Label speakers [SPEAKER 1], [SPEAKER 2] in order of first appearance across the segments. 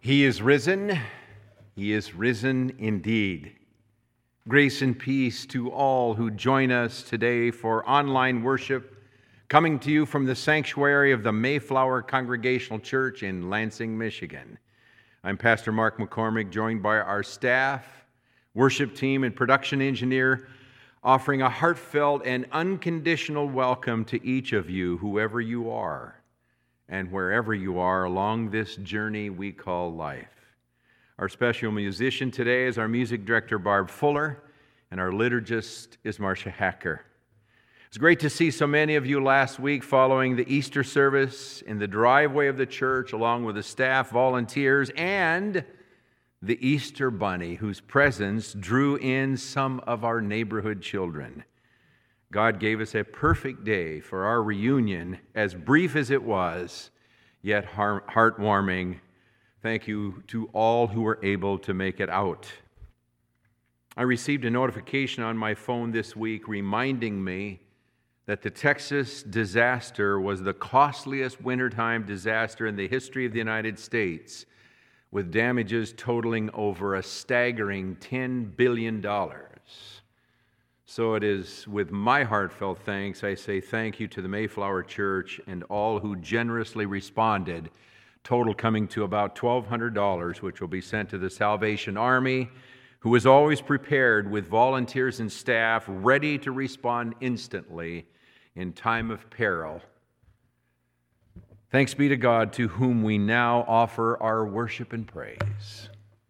[SPEAKER 1] He is risen. He is risen indeed. Grace and peace to all who join us today for online worship, coming to you from the sanctuary of the Mayflower Congregational Church in Lansing, Michigan. I'm Pastor Mark McCormick, joined by our staff, worship team, and production engineer, offering a heartfelt and unconditional welcome to each of you, whoever you are, and wherever you are along this journey we call life. Our special musician today is our music director, Barb Fuller, and our liturgist is Marcia Hacker. It's great to see so many of you last week following the Easter service in the driveway of the church, along with the staff, volunteers, and the Easter Bunny, whose presence drew in some of our neighborhood children. God gave us a perfect day for our reunion, as brief as it was, yet heartwarming. Thank you to all who were able to make it out. I received a notification on my phone this week reminding me that the Texas disaster was the costliest wintertime disaster in the history of the United States, with damages totaling over a staggering $10 billion. So it is with my heartfelt thanks I say thank you to the Mayflower Church and all who generously responded, total coming to about $1,200, which will be sent to the Salvation Army, who is always prepared with volunteers and staff ready to respond instantly in time of peril. Thanks be to God, to whom we now offer our worship and praise.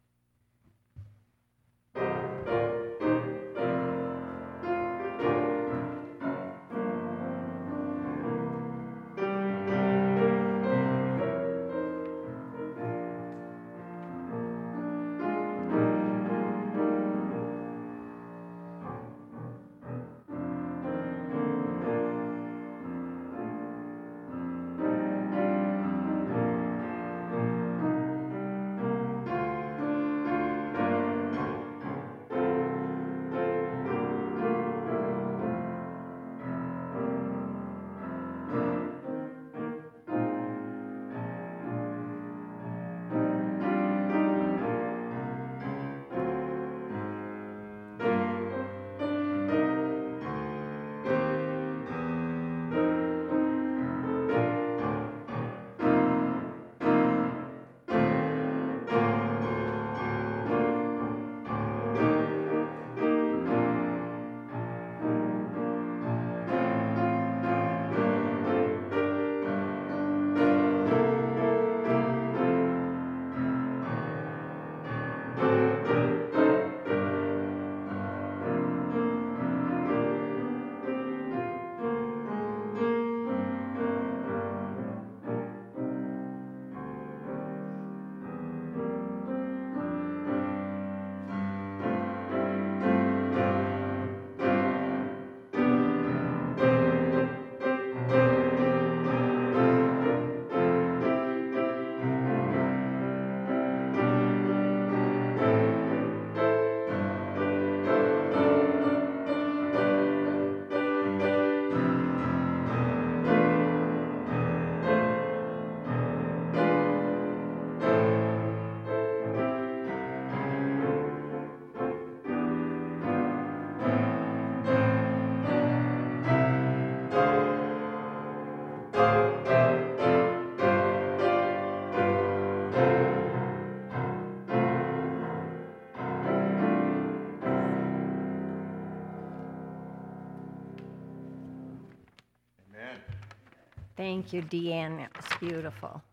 [SPEAKER 2] Thank you, Deanne. That was beautiful.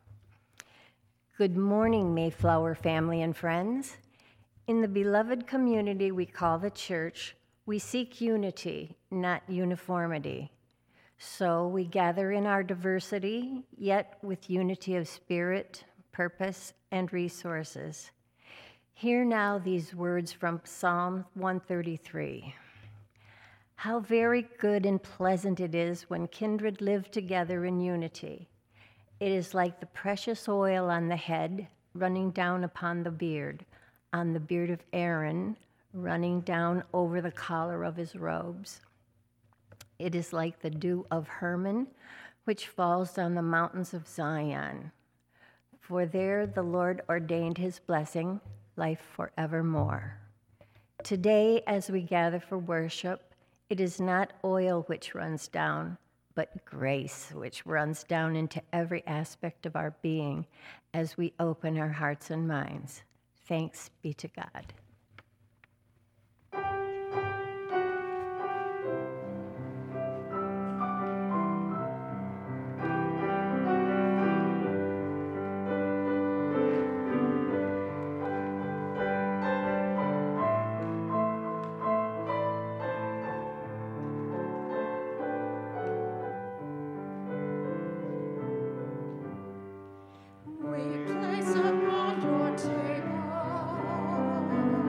[SPEAKER 2] Good morning, Mayflower family and friends. In the beloved community we call the church, we seek unity, not uniformity. So we gather in our diversity, yet with unity of spirit, purpose, and resources. Hear now these words from Psalm 133. How very good and pleasant it is when kindred live together in unity. It is like the precious oil on the head running down upon the beard, on the beard of Aaron, running down over the collar of his robes. It is like the dew of Hermon, which falls on the mountains of Zion. For there the Lord ordained his blessing, life forevermore. Today, as we gather for worship, it is not oil which runs down, but grace which runs down into every aspect of our being as we open our hearts and minds. Thanks be to God.
[SPEAKER 3] We place upon your table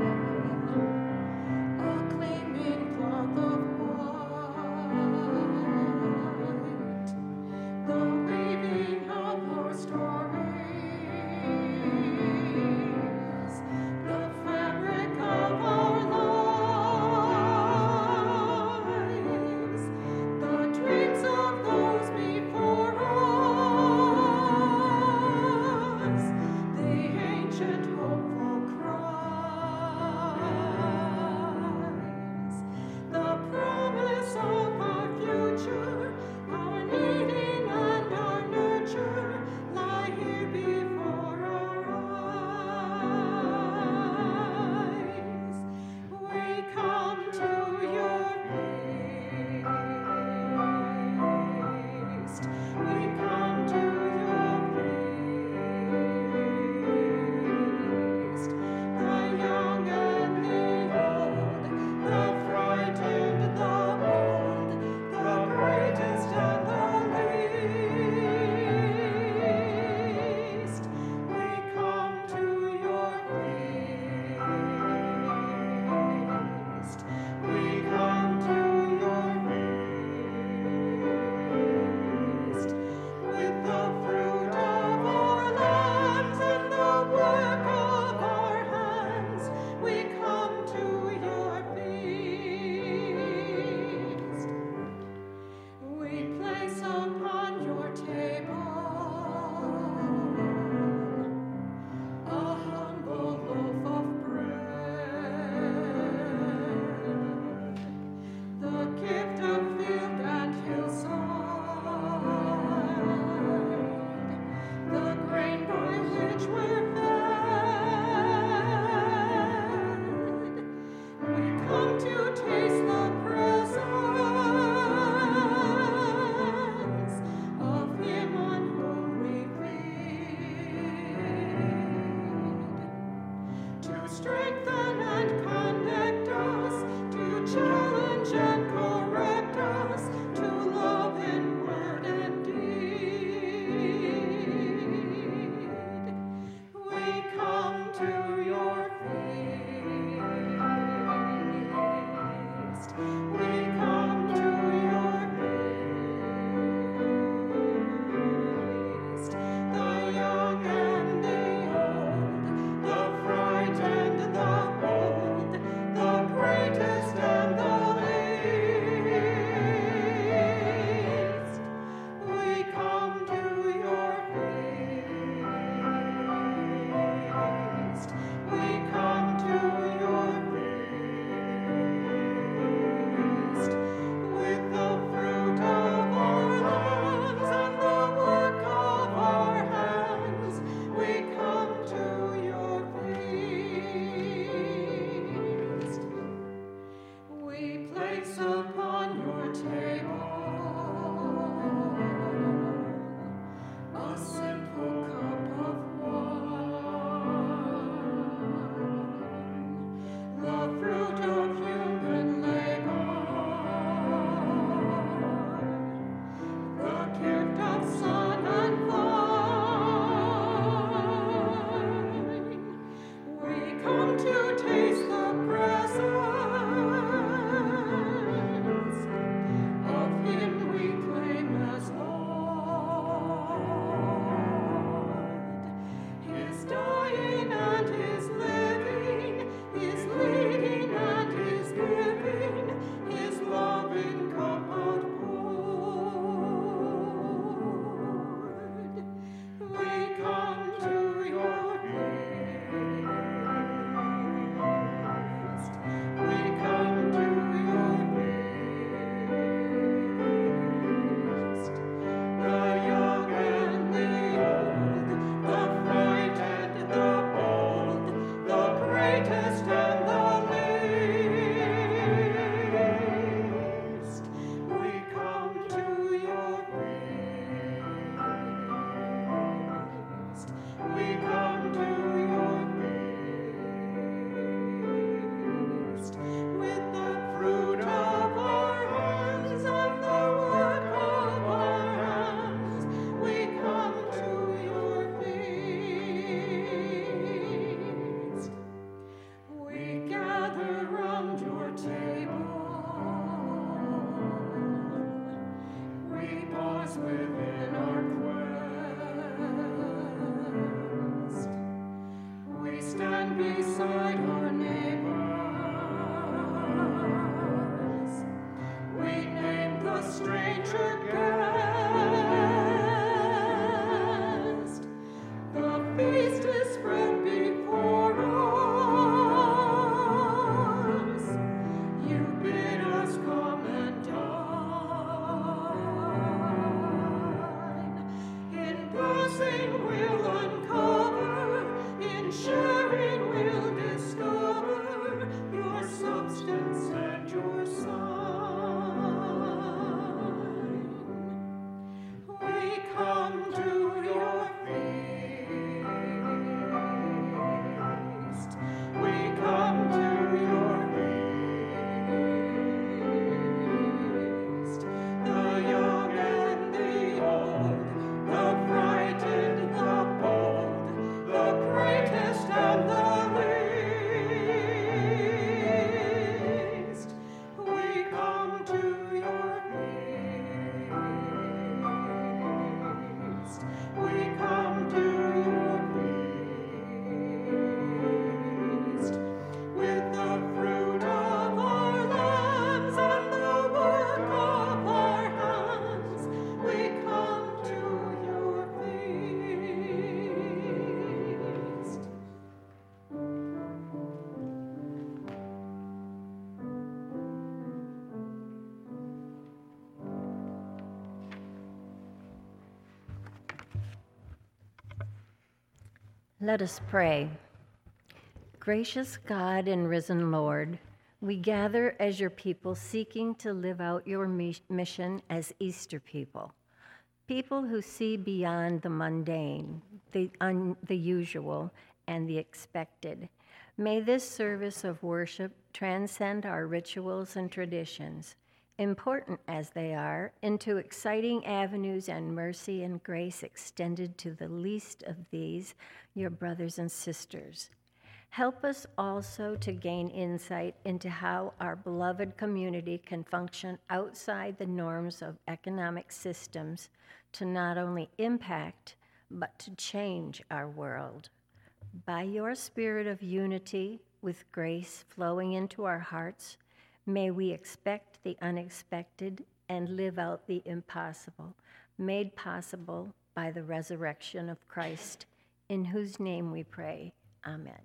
[SPEAKER 2] Let us pray. Gracious God and risen Lord, we gather as your people seeking to live out your mission as Easter people. People who see beyond the mundane, the usual, and the expected. May this service of worship transcend our rituals and traditions, important as they are, into exciting avenues and mercy and grace extended to the least of these, your brothers and sisters. Help us also to gain insight into how our beloved community can function outside the norms of economic systems to not only impact, but to change our world. By your spirit of unity, with grace flowing into our hearts, may we expect the unexpected and live out the impossible, made possible by the resurrection of Christ, in whose name we pray. Amen.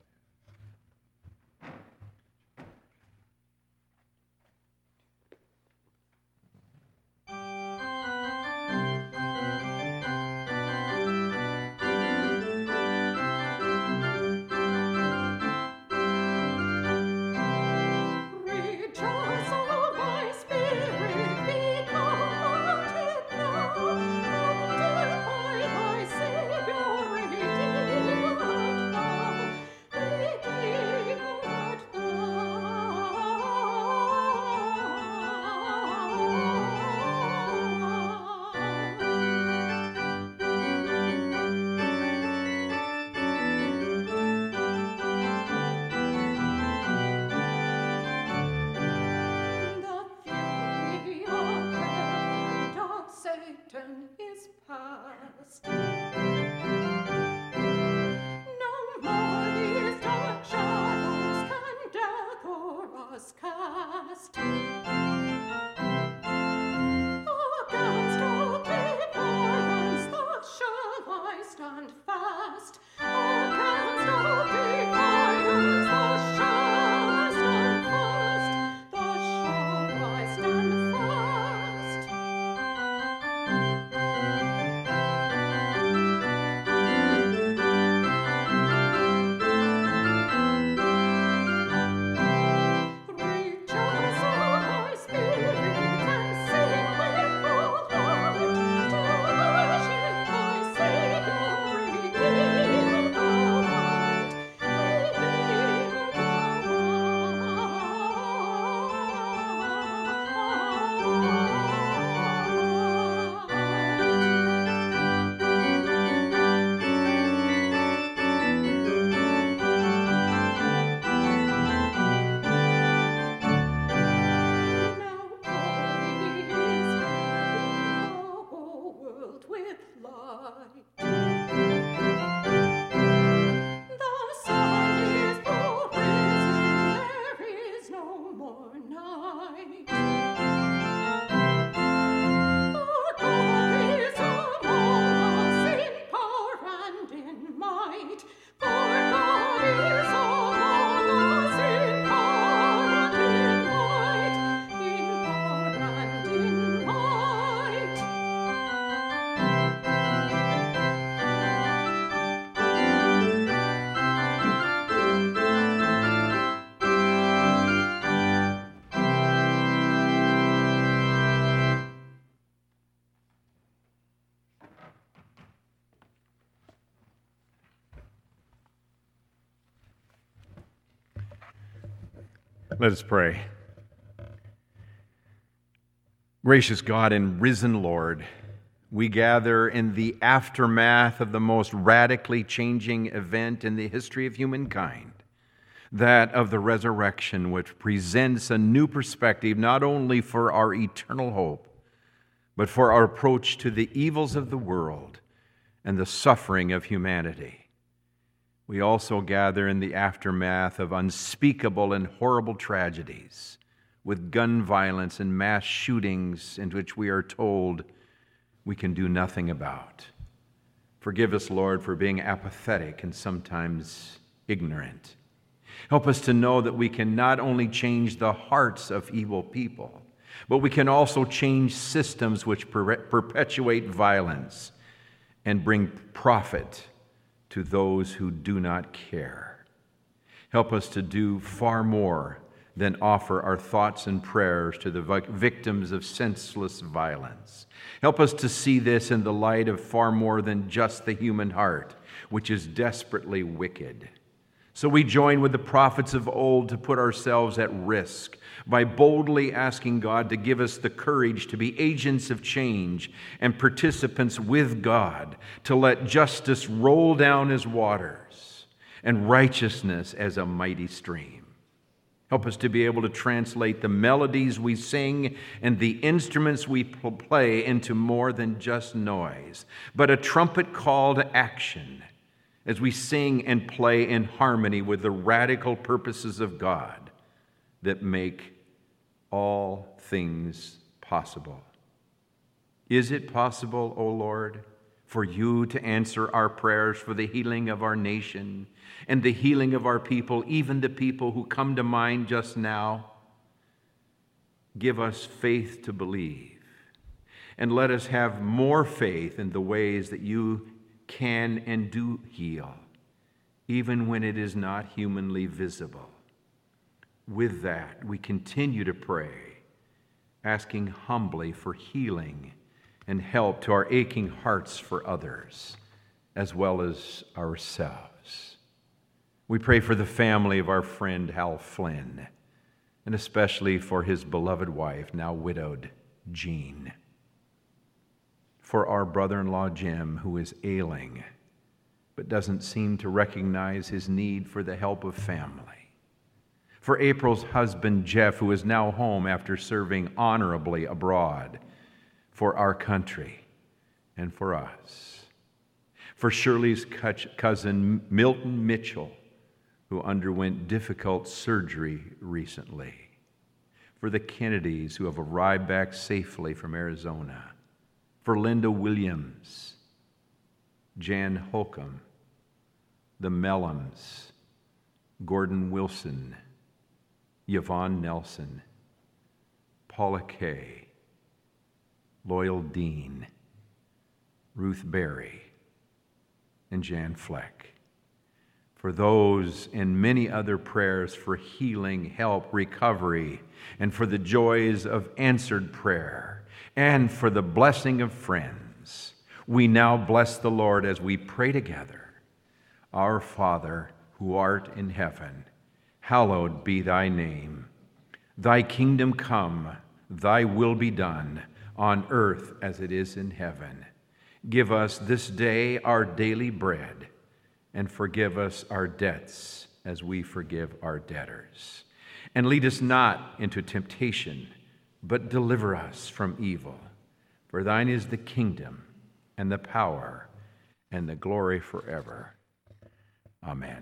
[SPEAKER 1] Let us pray. Gracious God and risen Lord, we gather in the aftermath of the most radically changing event in the history of humankind, that of the resurrection, which presents a new perspective not only for our eternal hope, but for our approach to the evils of the world and the suffering of humanity. We also gather in the aftermath of unspeakable and horrible tragedies, with gun violence and mass shootings in which we are told we can do nothing about. Forgive us, Lord, for being apathetic and sometimes ignorant. Help us to know that we can not only change the hearts of evil people, but we can also change systems which perpetuate violence and bring profit to those who do not care. Help us to do far more than offer our thoughts and prayers to the victims of senseless violence. Help us to see this in the light of far more than just the human heart, which is desperately wicked. So we join with the prophets of old to put ourselves at risk by boldly asking God to give us the courage to be agents of change and participants with God, to let justice roll down as waters and righteousness as a mighty stream. Help us to be able to translate the melodies we sing and the instruments we play into more than just noise, but a trumpet call to action as we sing and play in harmony with the radical purposes of God that make all things possible. Is it possible, O Lord, for you to answer our prayers for the healing of our nation and the healing of our people, even the people who come to mind just now? Give us faith to believe, and let us have more faith in the ways that you can and do heal, even when it is not humanly visible. With that, we continue to pray, asking humbly for healing and help to our aching hearts for others, as well as ourselves. We pray for the family of our friend Hal Flynn, and especially for his beloved wife, now widowed, Jean. For our brother-in-law Jim, who is ailing, but doesn't seem to recognize his need for the help of family. For April's husband, Jeff, who is now home after serving honorably abroad. For our country and for us. For Shirley's cousin, Milton Mitchell, who underwent difficult surgery recently. For the Kennedys, who have arrived back safely from Arizona. For Linda Williams, Jan Holcomb, the Mellams, Gordon Wilson, Yvonne Nelson, Paula Kay, Loyal Dean, Ruth Berry, and Jan Fleck. For those and many other prayers for healing, help, recovery, and for the joys of answered prayer, and for the blessing of friends, we now bless the Lord as we pray together. Our Father, who art in heaven, hallowed be thy name. Thy kingdom come, thy will be done, on earth as it is in heaven. Give us this day our daily bread, and forgive us our debts as we forgive our debtors. And lead us not into temptation, but deliver us from evil. For thine is the kingdom, and the power, and the glory forever. Amen.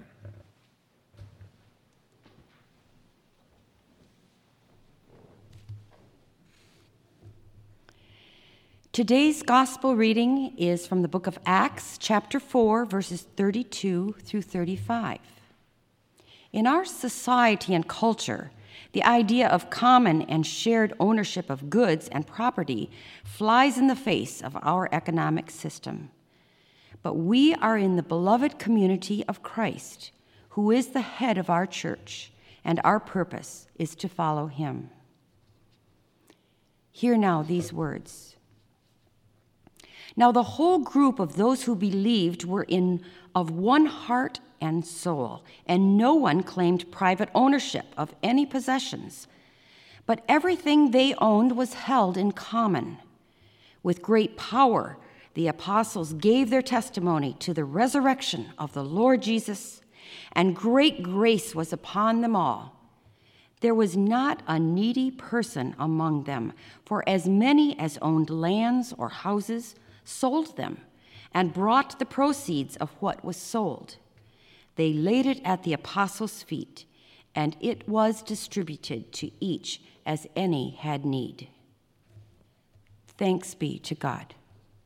[SPEAKER 3] Today's gospel reading is from the book of Acts, chapter 4, verses 32 through 35. In our society and culture, the idea of common and shared ownership of goods and property flies in the face of our economic system. But we are in the beloved community of Christ, who is the head of our church, and our purpose is to follow him. Hear now these words. Now the whole group of those who believed were of one heart and soul, and no one claimed private ownership of any possessions, but everything they owned was held in common. With great power, the apostles gave their testimony to the resurrection of the Lord Jesus, and great grace was upon them all. There was not a needy person among them, for as many as owned lands or houses sold them, and brought the proceeds of what was sold. They laid it at the apostles' feet, and it was distributed to each as any had need. Thanks be to God.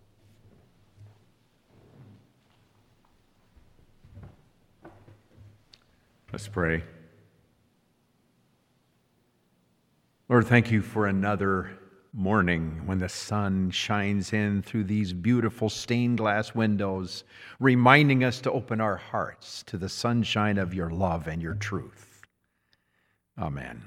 [SPEAKER 1] Let's pray. Lord, thank you for another morning when the sun shines in through these beautiful stained glass windows, reminding us to open our hearts to the sunshine of your love and your truth. Amen.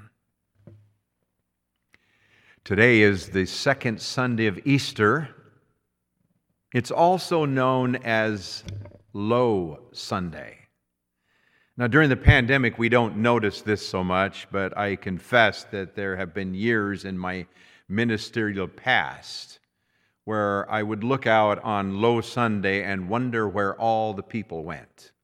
[SPEAKER 1] Today is the second Sunday of Easter. It's also known as Low Sunday. Now, during the pandemic, we don't notice this so much, but I confess that there have been years in my ministerial past where I would look out on Low Sunday and wonder where all the people went.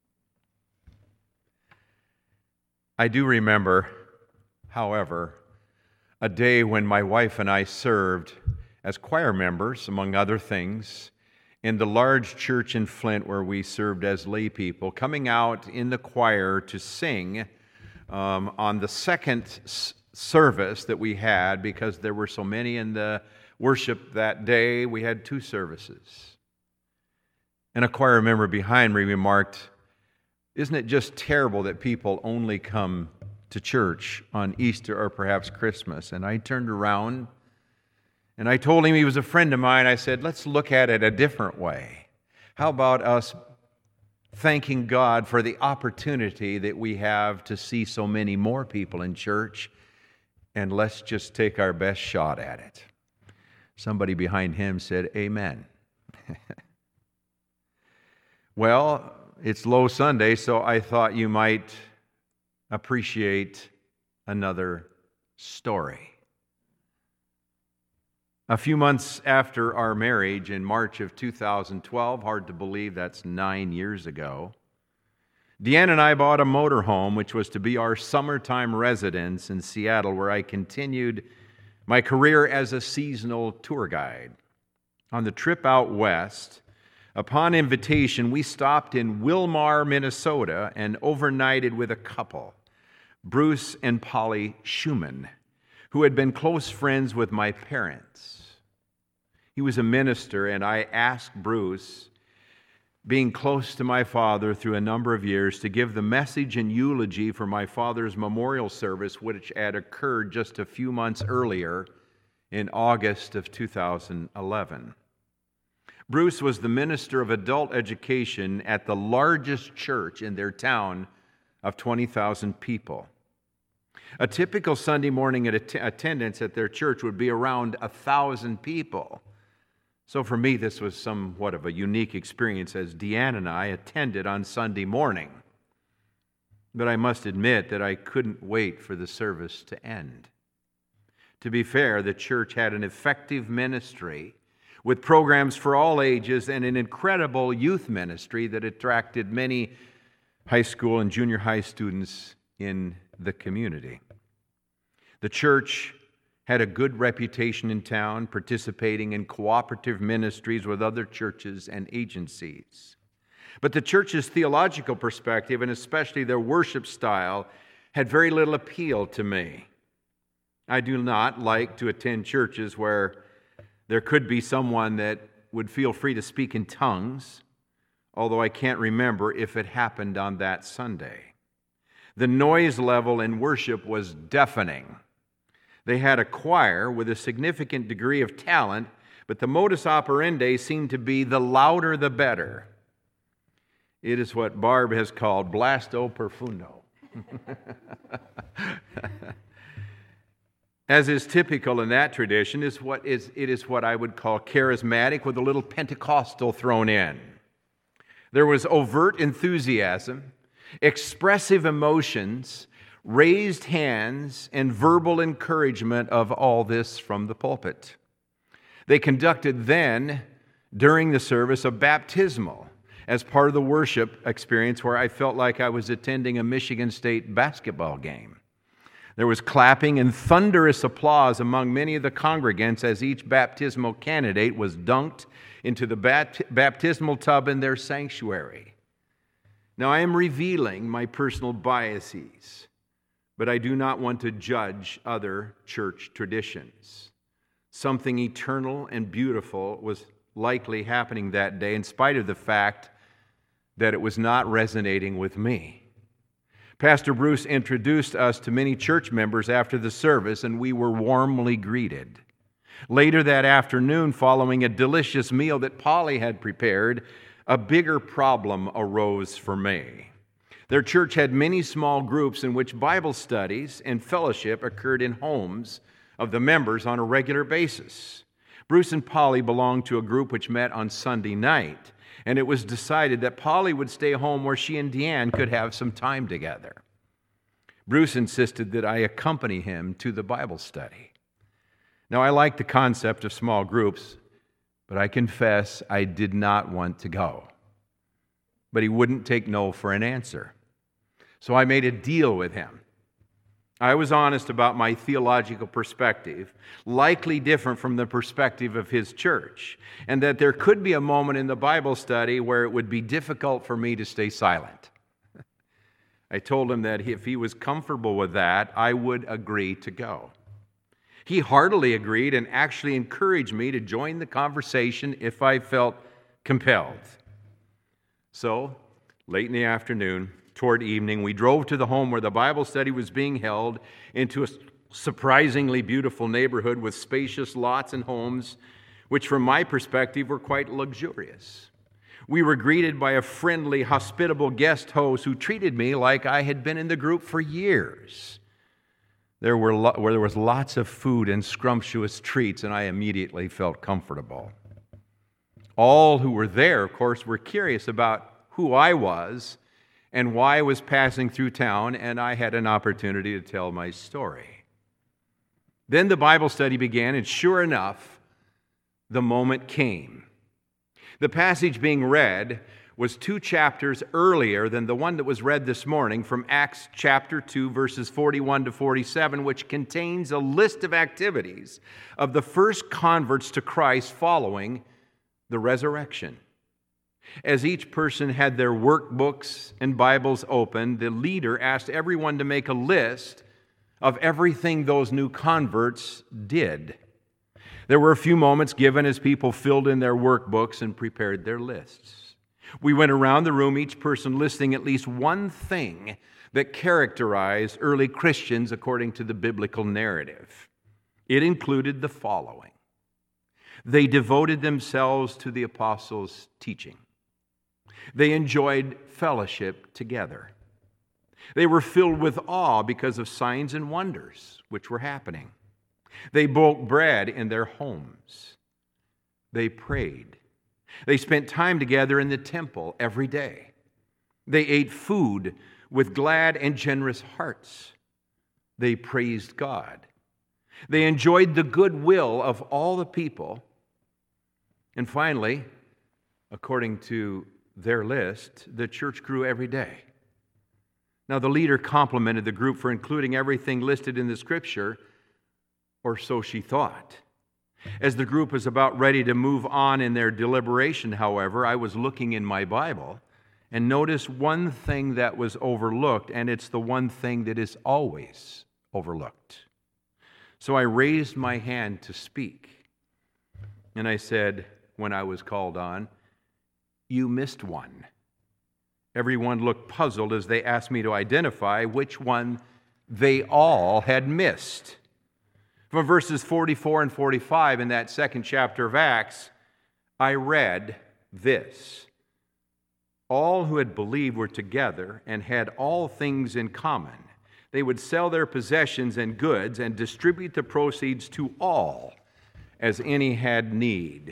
[SPEAKER 1] I do remember, however, a day when my wife and I served as choir members, among other things, in the large church in Flint where we served as lay people, coming out in the choir to sing on the second service that we had, because there were so many in the worship that day. We had 2 services. And a choir member behind me remarked, "Isn't it just terrible that people only come to church on Easter or perhaps Christmas?" And I turned around and I told him, he was a friend of mine, I said, let's look at it a different way. How about us thanking God for the opportunity that we have to see so many more people in church, and let's just take our best shot at it. Somebody behind him said, amen. Well, it's Low Sunday, so I thought you might appreciate another story. A few months after our marriage, in March of 2012, hard to believe that's 9 years ago, Deanne and I bought a motorhome, which was to be our summertime residence in Seattle, where I continued my career as a seasonal tour guide. On the trip out west, upon invitation, we stopped in Wilmar, Minnesota, and overnighted with a couple, Bruce and Polly Schumann, who had been close friends with my parents. He was a minister, and I asked Bruce, being close to my father through a number of years, to give the message and eulogy for my father's memorial service, which had occurred just a few months earlier in August of 2011. Bruce was the minister of adult education at the largest church in their town of 20,000 people. A typical Sunday morning attendance at their church would be around 1,000 people. So for me, this was somewhat of a unique experience as Deanne and I attended on Sunday morning. But I must admit that I couldn't wait for the service to end. To be fair, the church had an effective ministry with programs for all ages and an incredible youth ministry that attracted many high school and junior high students in the community. The church had a good reputation in town, participating in cooperative ministries with other churches and agencies. But the church's theological perspective, and especially their worship style, had very little appeal to me. I do not like to attend churches where there could be someone that would feel free to speak in tongues, although I can't remember if it happened on that Sunday. The noise level in worship was deafening. They had a choir with a significant degree of talent, but the modus operandi seemed to be the louder the better. It is what Barb has called blasto profundo. As is typical in that tradition, it is what I would call charismatic with a little Pentecostal thrown in. There was overt enthusiasm, expressive emotions, raised hands, and verbal encouragement of all this from the pulpit. They conducted then, during the service, a baptismal as part of the worship experience where I felt like I was attending a Michigan State basketball game. There was clapping and thunderous applause among many of the congregants as each baptismal candidate was dunked into the baptismal tub in their sanctuary. Now, I am revealing my personal biases, but I do not want to judge other church traditions. Something eternal and beautiful was likely happening that day, in spite of the fact that it was not resonating with me. Pastor Bruce introduced us to many church members after the service, and we were warmly greeted. Later that afternoon, following a delicious meal that Polly had prepared, a bigger problem arose for May. Their church had many small groups in which Bible studies and fellowship occurred in homes of the members on a regular basis. Bruce and Polly belonged to a group which met on Sunday night, and it was decided that Polly would stay home where she and Deanne could have some time together. Bruce insisted that I accompany him to the Bible study. Now, I like the concept of small groups, but I confess I did not want to go. But he wouldn't take no for an answer. So I made a deal with him. I was honest about my theological perspective, likely different from the perspective of his church, and that there could be a moment in the Bible study where it would be difficult for me to stay silent. I told him that if he was comfortable with that, I would agree to go. He heartily agreed and actually encouraged me to join the conversation if I felt compelled. So, late in the afternoon, toward evening, we drove to the home where the Bible study was being held, into a surprisingly beautiful neighborhood with spacious lots and homes, which from my perspective were quite luxurious. We were greeted by a friendly, hospitable guest host who treated me like I had been in the group for years. There was lots of food and scrumptious treats, and I immediately felt comfortable. All who were there, of course, were curious about who I was and why I was passing through town, and I had an opportunity to tell my story. Then the Bible study began, and sure enough, the moment came. The passage being read was 2 chapters earlier than the one that was read this morning from Acts chapter 2, verses 41 to 47, which contains a list of activities of the first converts to Christ following the resurrection. As each person had their workbooks and Bibles open, the leader asked everyone to make a list of everything those new converts did. There were a few moments given as people filled in their workbooks and prepared their lists. We went around the room, each person listing at least one thing that characterized early Christians according to the biblical narrative. It included the following. They devoted themselves to the apostles' teaching. They enjoyed fellowship together. They were filled with awe because of signs and wonders which were happening. They broke bread in their homes. They prayed. They spent time together in the temple every day. They ate food with glad and generous hearts. They praised God. They enjoyed the goodwill of all the people. And finally, according to their list, the church grew every day. Now, the leader complimented the group for including everything listed in the scripture, or so she thought. As the group was about ready to move on in their deliberation, however, I was looking in my Bible and noticed one thing that was overlooked, and it's the one thing that is always overlooked. So I raised my hand to speak, and I said, when I was called on, "You missed one." Everyone looked puzzled as they asked me to identify which one they all had missed. From verses 44 and 45 in that second chapter of Acts, I read this. All who had believed were together and had all things in common. They would sell their possessions and goods and distribute the proceeds to all as any had need.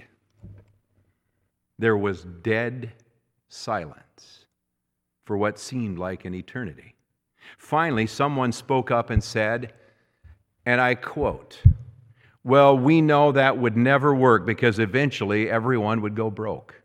[SPEAKER 1] There was dead silence for what seemed like an eternity. Finally, someone spoke up and said, and I quote, "Well, we know that would never work because eventually everyone would go broke."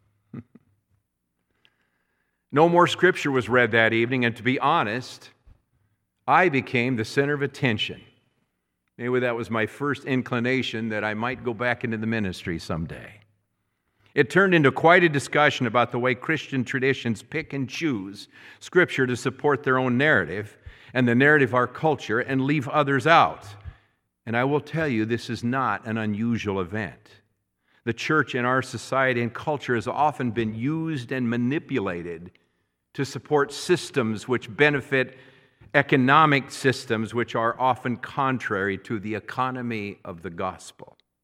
[SPEAKER 1] No more scripture was read that evening, and to be honest, I became the center of attention. Maybe that was my first inclination that I might go back into the ministry someday. It turned into quite a discussion about the way Christian traditions pick and choose Scripture to support their own narrative and the narrative of our culture and leave others out. And I will tell you, this is not an unusual event. The church in our society and culture has often been used and manipulated to support systems which benefit economic systems which are often contrary to the economy of the gospel.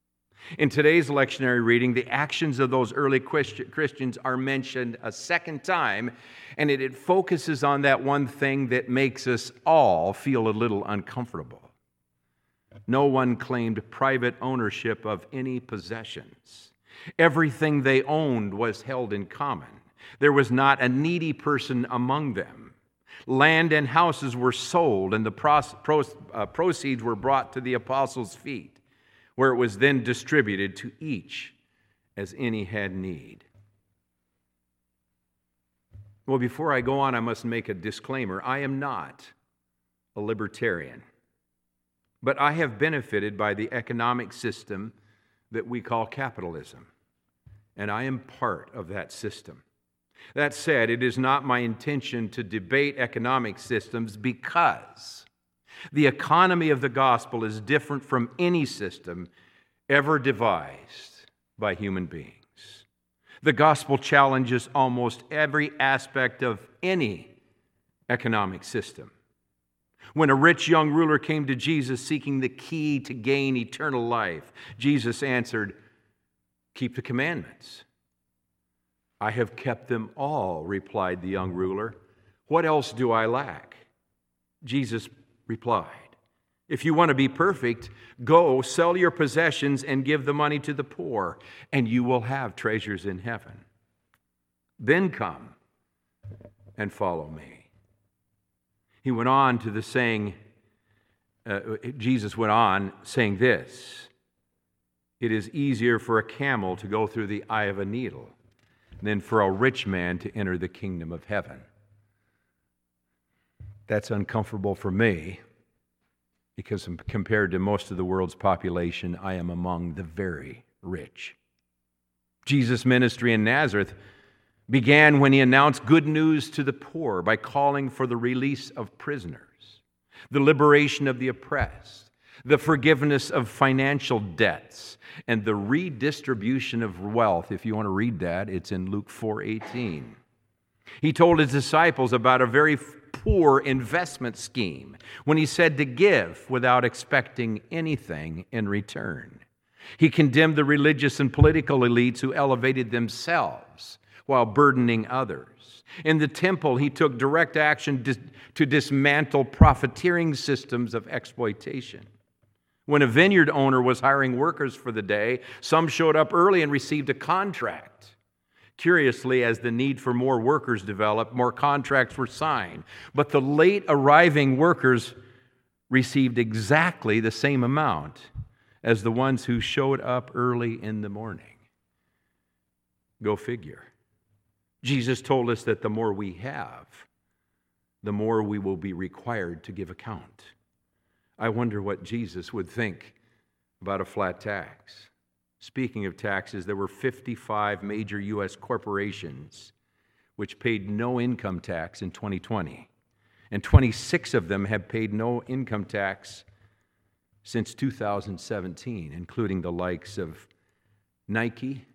[SPEAKER 1] In today's lectionary reading, the actions of those early Christians are mentioned a second time, and it focuses on that one thing that makes us all feel a little uncomfortable. No one claimed private ownership of any possessions. Everything they owned was held in common. There was not a needy person among them. Land and houses were sold, and the proceeds were brought to the apostles' feet, where it was then distributed to each as any had need. Well, before I go on, I must make a disclaimer. I am not a libertarian, but I have benefited by the economic system that we call capitalism, and I am part of that system. That said, it is not my intention to debate economic systems because the economy of the gospel is different from any system ever devised by human beings. The gospel challenges almost every aspect of any economic system. When a rich young ruler came to Jesus seeking the key to gain eternal life, Jesus answered, "Keep the commandments." "I have kept them all," replied the young ruler. "What else do I lack?" Jesus replied, "If you want to be perfect, go sell your possessions and give the money to the poor, and you will have treasures in heaven. Then come and follow me." He went on to the saying, Jesus went on saying this, "It is easier for a camel to go through the eye of a needle than for a rich man to enter the kingdom of heaven." That's uncomfortable for me because compared to most of the world's population, I am among the very rich. Jesus' ministry in Nazareth began when he announced good news to the poor by calling for the release of prisoners, the liberation of the oppressed, the forgiveness of financial debts, and the redistribution of wealth. If you want to read that, it's in Luke 4:18. He told his disciples about a very poor investment scheme when he said to give without expecting anything in return. He condemned the religious and political elites who elevated themselves while burdening others. In the temple, he took direct action to dismantle profiteering systems of exploitation. When a vineyard owner was hiring workers for the day, some showed up early and received a contract. Curiously, as the need for more workers developed, more contracts were signed. But the late arriving workers received exactly the same amount as the ones who showed up early in the morning. Go figure. Jesus told us that the more we have, the more we will be required to give account. I wonder what Jesus would think about a flat tax. Speaking of taxes, there were 55 major U.S. corporations which paid no income tax in 2020, and 26 of them have paid no income tax since 2017, including the likes of Nike,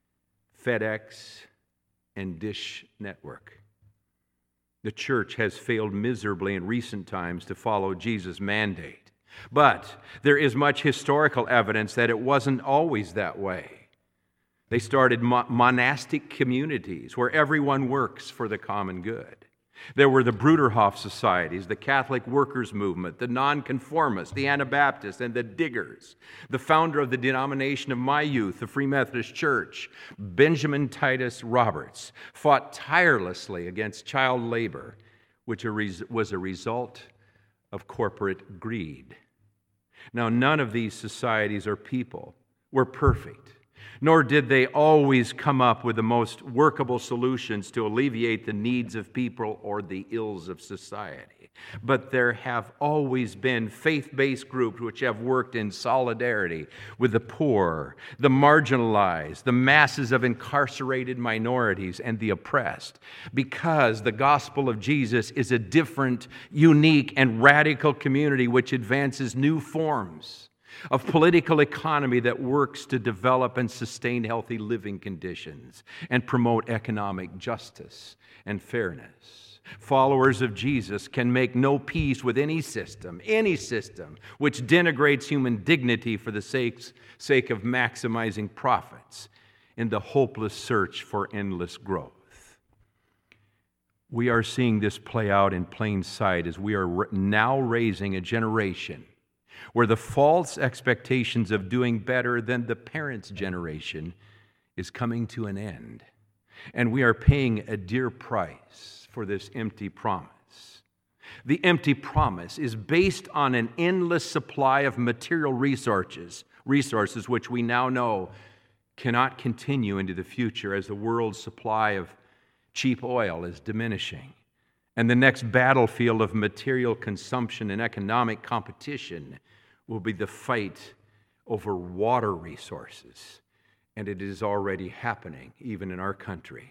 [SPEAKER 1] FedEx, and Dish Network. The church has failed miserably in recent times to follow Jesus' mandate. But there is much historical evidence that it wasn't always that way. They started monastic communities where everyone works for the common good. There were the Bruderhof societies, the Catholic Workers' Movement, the Nonconformists, the Anabaptists, and the Diggers. The founder of the denomination of my youth, the Free Methodist Church, Benjamin Titus Roberts, fought tirelessly against child labor, which was a result of corporate greed. Now, none of these societies or people were perfect, nor did they always come up with the most workable solutions to alleviate the needs of people or the ills of society. But there have always been faith-based groups which have worked in solidarity with the poor, the marginalized, the masses of incarcerated minorities, and the oppressed, because the gospel of Jesus is a different, unique, and radical community which advances new forms of political economy that works to develop and sustain healthy living conditions and promote economic justice and fairness. Followers of Jesus can make no peace with any system which denigrates human dignity for the sake of maximizing profits in the hopeless search for endless growth. We are seeing this play out in plain sight as we are now raising a generation where the false expectations of doing better than the parents' generation is coming to an end. And we are paying a dear price for this empty promise. The empty promise is based on an endless supply of material resources which we now know cannot continue into the future as the world's supply of cheap oil is diminishing. And the next battlefield of material consumption and economic competition will be the fight over water resources. And it is already happening, even in our country.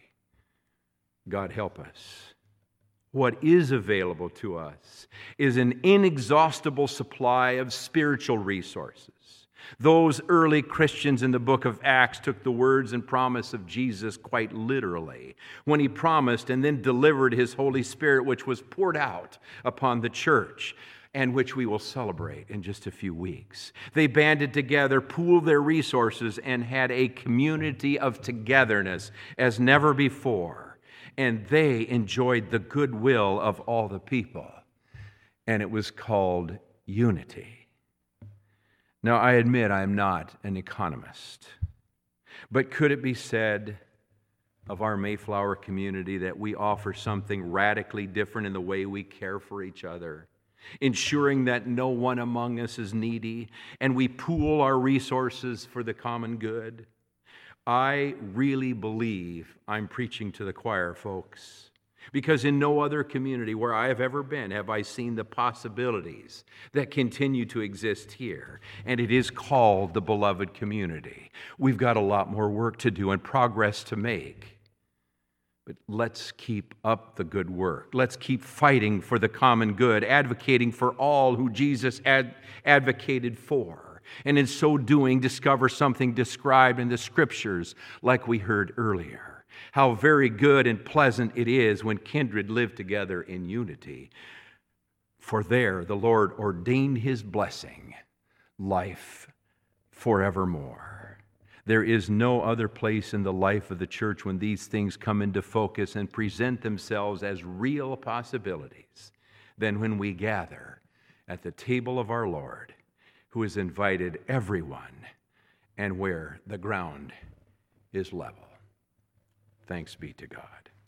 [SPEAKER 1] God help us. What is available to us is an inexhaustible supply of spiritual resources. Those early Christians in the book of Acts took the words and promise of Jesus quite literally when he promised and then delivered his Holy Spirit, which was poured out upon the church, and which we will celebrate in just a few weeks. They banded together, pooled their resources, and had a community of togetherness as never before. And they enjoyed the goodwill of all the people. And it was called unity. Now, I admit I am not an economist. But could it be said of our Mayflower community that we offer something radically different in the way we care for each other, ensuring that no one among us is needy, and we pool our resources for the common good? I really believe I'm preaching to the choir, folks, because in no other community where I have ever been have I seen the possibilities that continue to exist here, and it is called the beloved community. We've got a lot more work to do and progress to make. But let's keep up the good work. Let's keep fighting for the common good, advocating for all who Jesus advocated for. And in so doing, discover something described in the Scriptures like we heard earlier. How very good and pleasant it is when kindred live together in unity. For there the Lord ordained his blessing, life forevermore. There is no other place in the life of the church when these things come into focus and present themselves as real possibilities than when we gather at the table of our Lord, who has invited everyone and where the ground is level. Thanks be to God.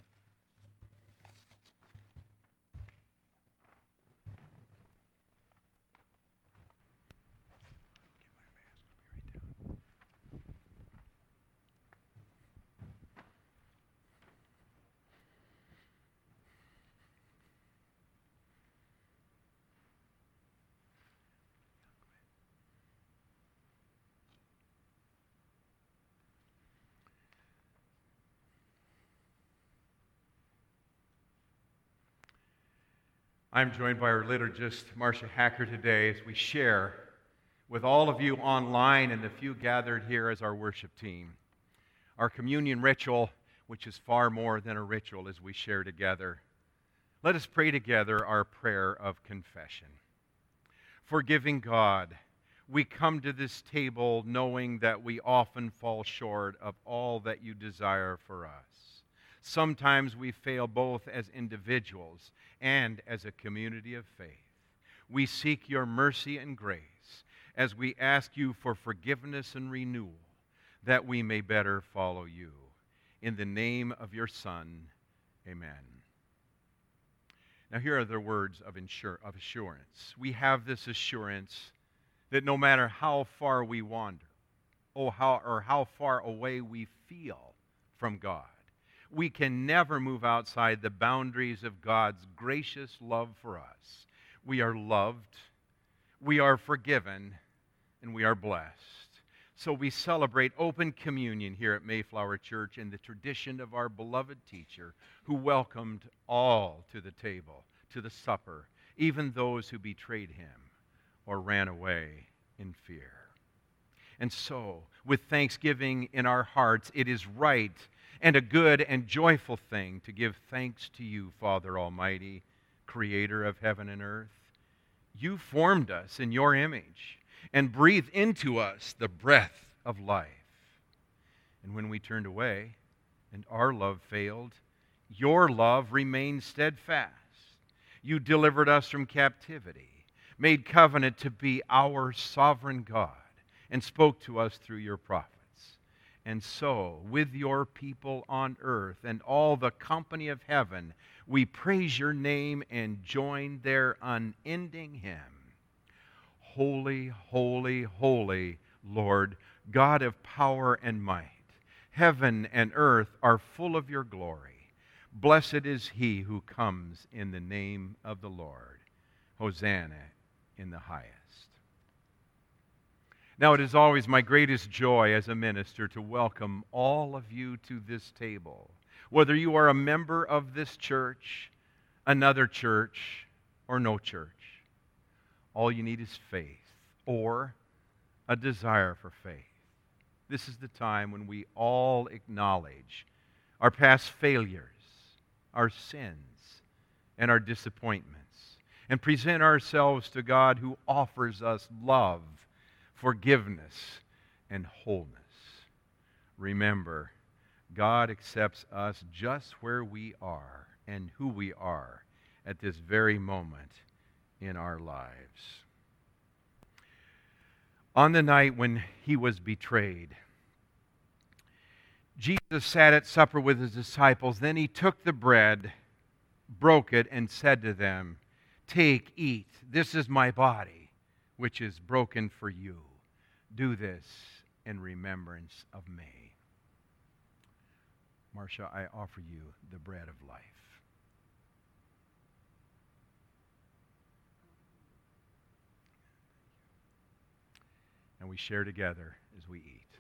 [SPEAKER 1] I'm joined by our liturgist, Marcia Hacker, today as we share with all of you online and the few gathered here as our worship team our communion ritual, which is far more than a ritual as we share together. Let us pray together our prayer of confession. Forgiving God, we come to this table knowing that we often fall short of all that you desire for us. Sometimes we fail both as individuals and as a community of faith. We seek your mercy and grace as we ask you for forgiveness and renewal, that we may better follow you. In the name of your Son, amen. Now here are the words of assurance. We have this assurance that no matter how far we wander, or how far away we feel from God, we can never move outside the boundaries of God's gracious love for us. We are loved, we are forgiven, and we are blessed. So we celebrate open communion here at Mayflower Church in the tradition of our beloved teacher who welcomed all to the table, to the supper, even those who betrayed him or ran away in fear. And so, with thanksgiving in our hearts, it is right and a good and joyful thing to give thanks to you, Father Almighty, Creator of heaven and earth. You formed us in your image and breathed into us the breath of life. And when we turned away and our love failed, your love remained steadfast. You delivered us from captivity, made covenant to be our sovereign God, and spoke to us through your prophets. And so, with your people on earth and all the company of heaven, we praise your name and join their unending hymn. Holy, holy, holy, Lord, God of power and might. Heaven and earth are full of your glory. Blessed is he who comes in the name of the Lord. Hosanna in the highest. Now, it is always my greatest joy as a minister to welcome all of you to this table. Whether you are a member of this church, another church, or no church, all you need is faith or a desire for faith. This is the time when we all acknowledge our past failures, our sins, and our disappointments, and present ourselves to God who offers us love, forgiveness, and wholeness. Remember, God accepts us just where we are and who we are at this very moment in our lives. On the night when he was betrayed, Jesus sat at supper with his disciples. Then he took the bread, broke it, and said to them, "Take, eat. This is my body, which is broken for you. Do this in remembrance of me." Marcia, I offer you the bread of life. And we share together as we eat.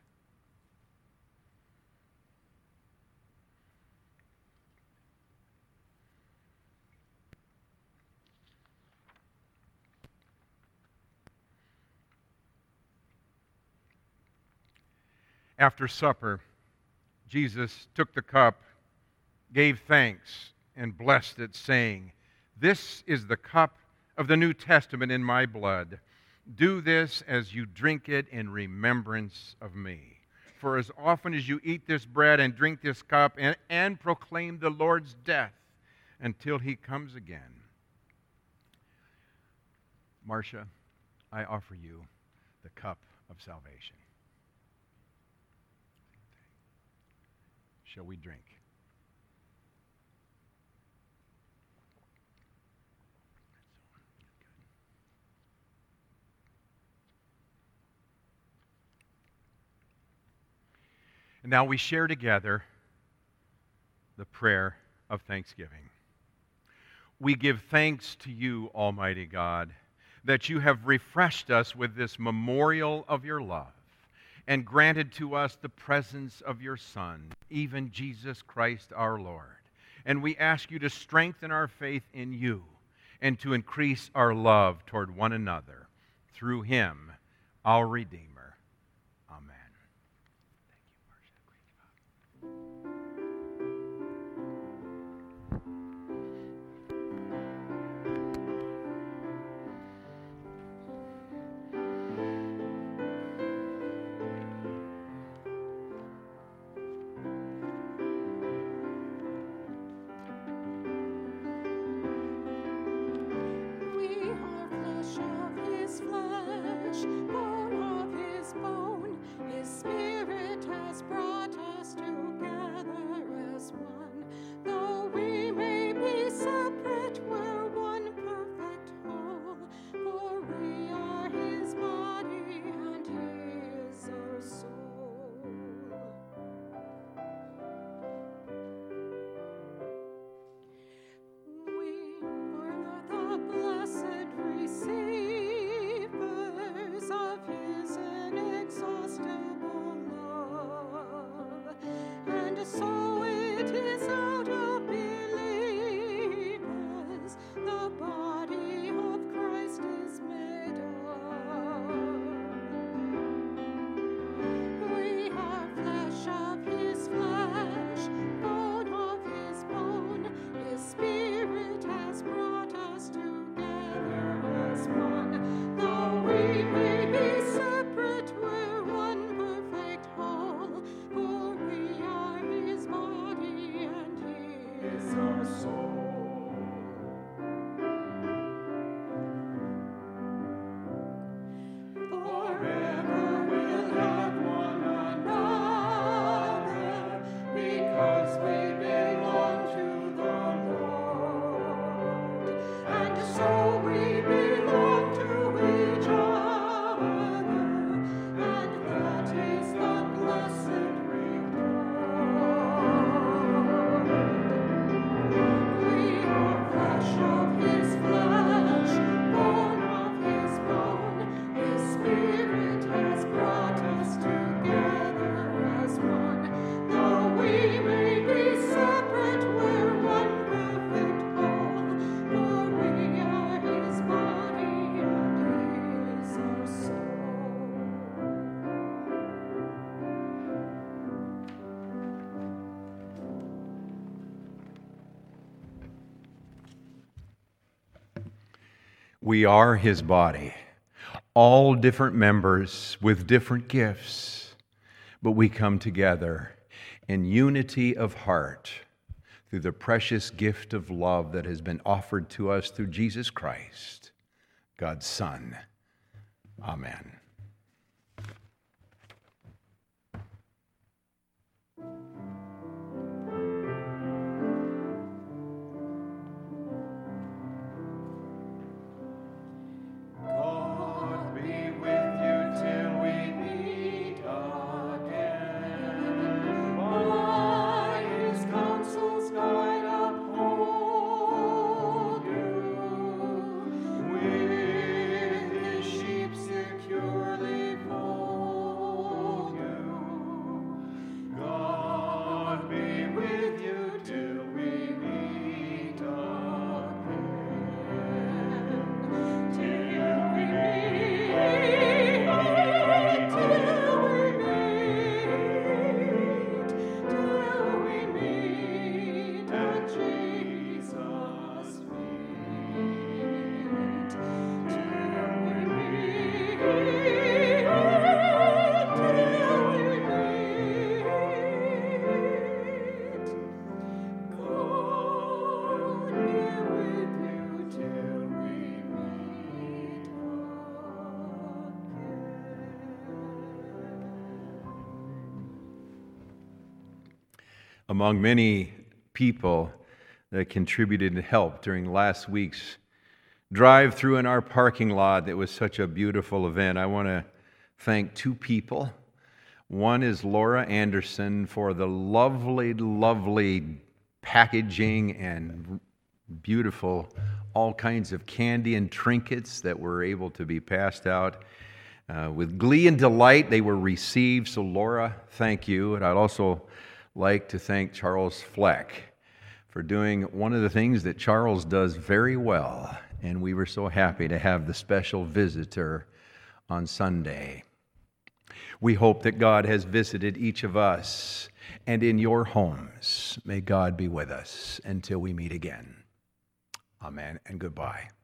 [SPEAKER 1] After supper, Jesus took the cup, gave thanks, and blessed it, saying, "This is the cup of the New Testament in my blood. Do this as you drink it in remembrance of me. For as often as you eat this bread and drink this cup and proclaim the Lord's death until he comes again." Marcia, I offer you the cup of salvation. Shall we drink? And now we share together the prayer of thanksgiving. We give thanks to you, Almighty God, that you have refreshed us with this memorial of your love and granted to us the presence of your Son, even Jesus Christ our Lord. And we ask you to strengthen our faith in you and to increase our love toward one another through him, our Redeemer. Amen. Thank you, Marcia.
[SPEAKER 4] We are flesh of his flesh, bone of his
[SPEAKER 1] We are his body, all different members with different gifts, but we come together in unity of heart through the precious gift of love that has been offered to us through Jesus Christ, God's Son. Amen. Among many people that contributed and helped during last week's drive-through in our parking lot that was such a beautiful event, I want to thank two people. One is Laura Anderson for the lovely, lovely packaging and beautiful all kinds of candy and trinkets that were able to be passed out. With glee and delight, they were received. So Laura, thank you. And I'd also like to thank Charles Fleck for doing one of the things that Charles does very well, and we were so happy to have the special visitor on Sunday. We hope that God has visited each of us and in your homes. May God be with us until we meet again. Amen and goodbye.